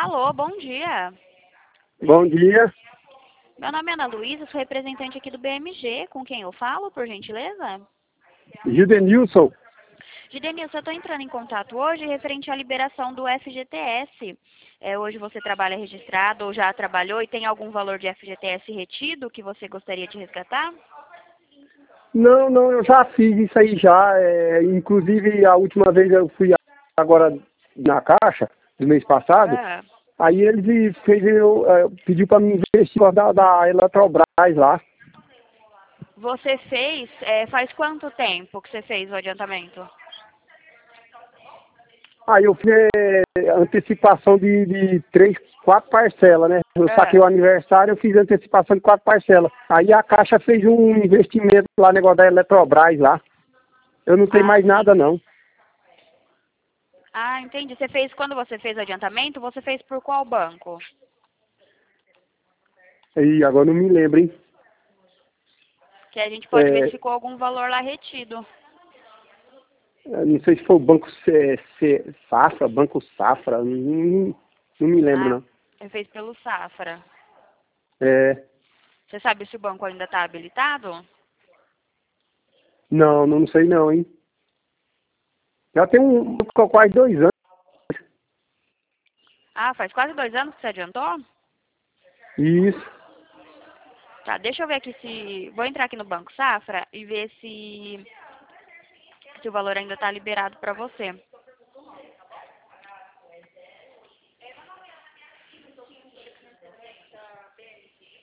Alô, bom dia. Bom dia, Meu nome é Ana Luísa, sou representante aqui do BMG. Com quem eu falo, por gentileza? Gildenilson. Gidenilson, eu estou entrando em contato hoje referente à liberação do FGTS. Hoje você trabalha registrado ou já trabalhou e tem algum valor de FGTS retido que você gostaria de resgatar? Não, eu já fiz isso aí já. Inclusive, a última vez eu fui agora na Caixa, do mês passado. Ah, Aí eles pediu para me investir da Eletrobras lá. você fez, faz quanto tempo que você fez o adiantamento? Aí eu fiz antecipação de 4 parcelas, né? Eu saquei Ah, o aniversário, eu fiz antecipação de 4 parcelas. Aí a Caixa fez um investimento lá, negócio da Eletrobras lá. Eu não tenho ah, mais sim. nada, não. Ah, entendi. Você fez, quando você fez o adiantamento, você fez por qual banco? E agora não me lembro, hein? Que a gente pode ver se É, ficou algum valor lá retido. eu não sei se foi o Banco Safra, Banco Safra, não me lembro, Ah, não. você fez pelo Safra. É, Você sabe se o banco ainda está habilitado? não sei não, hein? Já tem quase 2 anos. Ah, faz quase 2 anos que você adiantou? Isso. Tá, deixa eu ver aqui se... Vou entrar aqui no Banco Safra e ver se o valor ainda está liberado para você.